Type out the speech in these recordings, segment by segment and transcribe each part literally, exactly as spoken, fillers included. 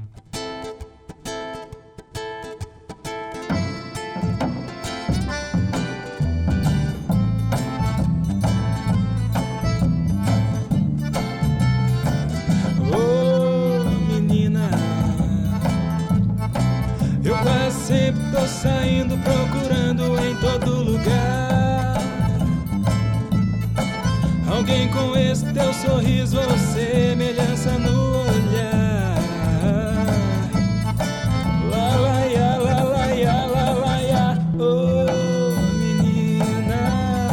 Tô saindo, procurando em todo lugar alguém com esse teu sorriso ou semelhança no olhar. Lá, lá, ia, lá, lá, ia, lá, lá, ia. Oh, menina,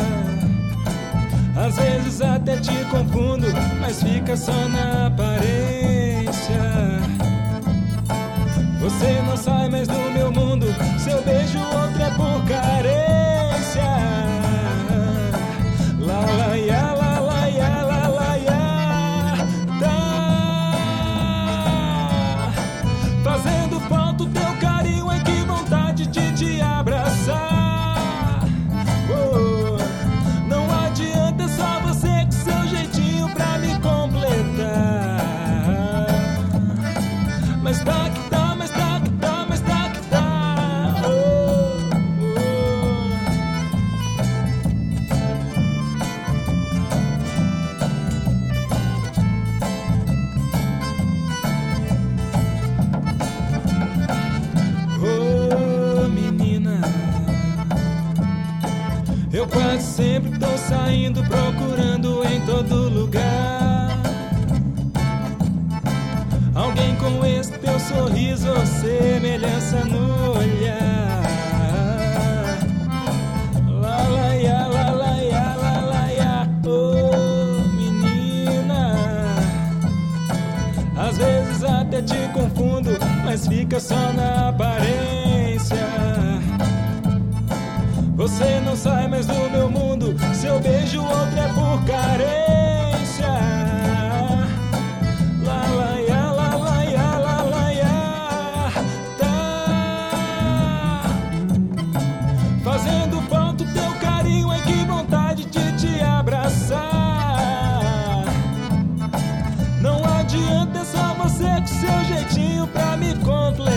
às vezes até te confundo, mas fica só na aparência. Você não sai mais do meu mundo, seu beijo outro é por carência. Lá, lá, ia, lá, lá, ia, lá, lá, ia. Tá fazendo falta o teu carinho, ai que vontade de te abraçar. Oh, não adianta, é só você com seu jeitinho pra me completar. Mas tá que tá. Eu quase sempre tô saindo, procurando em todo lugar alguém com esse teu sorriso ou semelhança no olhar. Lá, lá, ia, lá, lá, ia, lá, lá, ia. Oh, menina, às vezes até te confundo, mas fica só na aparência. Você não sai mais do meu mundo, seu beijo outro é por carência. Lá, lá, ia, lá, lá, ia, lá, lá, ia. Tá fazendo falta o teu carinho, ai que vontade de te abraçar. Não adianta, é só você com seu jeitinho pra me completar.